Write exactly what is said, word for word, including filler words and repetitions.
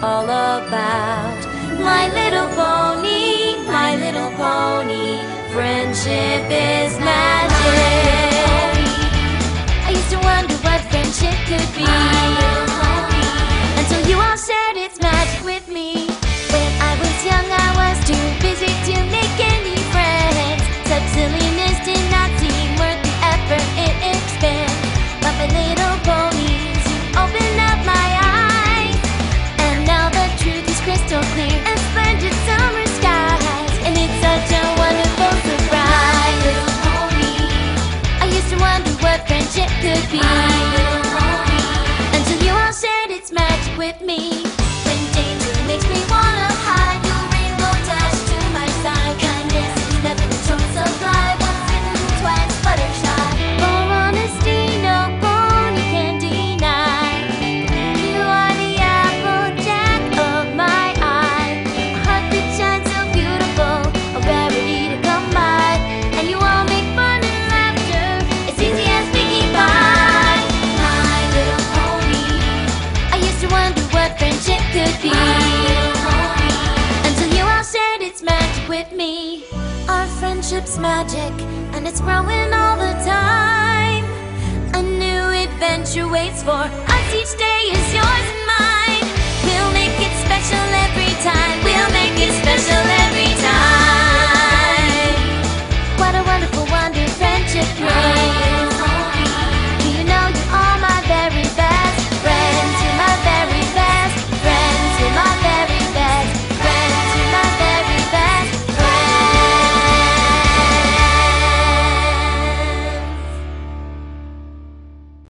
all about. My little pony, my little pony, friendship is magic. I used to wonder what friendship could be, until you all shared its magic with me. When I was young, I was too busy to make any friends. Such silliness did not seem worth the effort it expends. But my little ponies, you opened up my eyes, and now the truth is crystal clear and splendid summer skies, and it's such a wonderful surprise. My little pony, I used to wonder what friendship could be, until you all shared its magic with me. When danger makes me wanna hide, your rainbow dash to my side. Kindness is never the choice of life. Once bitten, twice fluttershy. For honesty, no pony can deny. You are the apple jack of my eye, a heart that shines so beautiful, a rarity to come by. And you all make fun and laughter as easy as speaking by. My little pony, I used to wonder what friendship could be, until you all shared its magic with me. Our friendship's magic, and it's growing all the time. A new adventure waits for